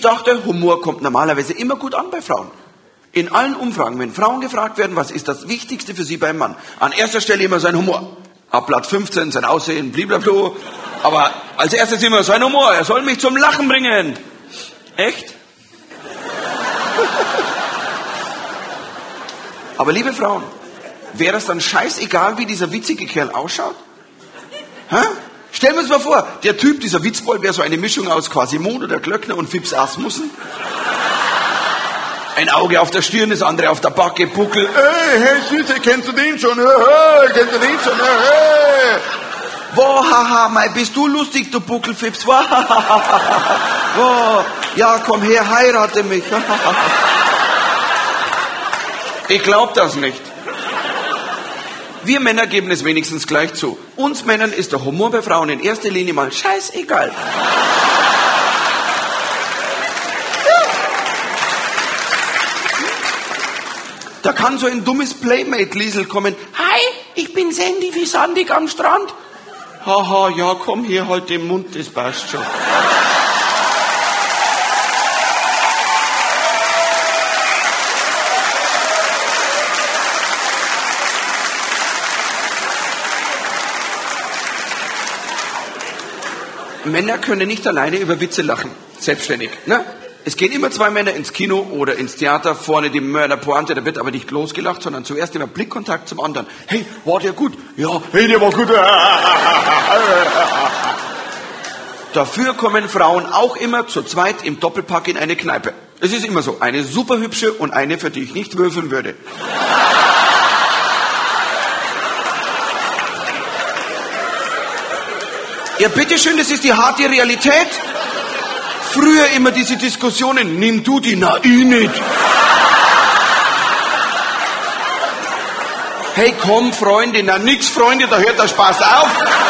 Ich dachte, Humor kommt normalerweise immer gut an bei Frauen. In allen Umfragen, wenn Frauen gefragt werden, was ist das Wichtigste für sie beim Mann? An erster Stelle immer sein Humor. Ab Blatt 15 sein Aussehen, blablabla. Aber als erstes immer sein Humor. Er soll mich zum Lachen bringen. Echt? Aber liebe Frauen, wäre es dann scheißegal, wie dieser witzige Kerl ausschaut? Hä? Stellen wir uns mal vor, der Typ, dieser Witzbold, wäre so eine Mischung aus Quasimodo, der Glöckner und Fips Asmussen. Ein Auge auf der Stirn, das andere auf der Backe, Buckel. Hey, Süße, kennst du den schon? Kennst du den schon? Wow, haha, mei, bist du lustig, du Buckelfips? Wow, wow. Ja, komm her, heirate mich. Ich glaub das nicht. Wir Männer geben es wenigstens gleich zu. Uns Männern ist der Humor bei Frauen in erster Linie mal scheißegal. Da kann so ein dummes Playmate-Liesel kommen. Hi, ich bin Sandy wie Sandig am Strand. Haha, ja, komm hier, halt den Mund, das passt schon. Männer können nicht alleine über Witze lachen, selbstständig. Ne? Es gehen immer zwei Männer ins Kino oder ins Theater, vorne die Mörderpointe, da wird aber nicht losgelacht, sondern zuerst immer Blickkontakt zum anderen. Hey, war der gut? Ja, hey, der war gut. Dafür kommen Frauen auch immer zu zweit im Doppelpack in eine Kneipe. Es ist immer so, eine super hübsche und eine, für die ich nicht würfeln würde. Ja, bitteschön, das ist die harte Realität. Früher immer diese Diskussionen, nimm du die, na ich nicht. Hey, komm, Freunde, na nix, Freunde, da hört der Spaß auf.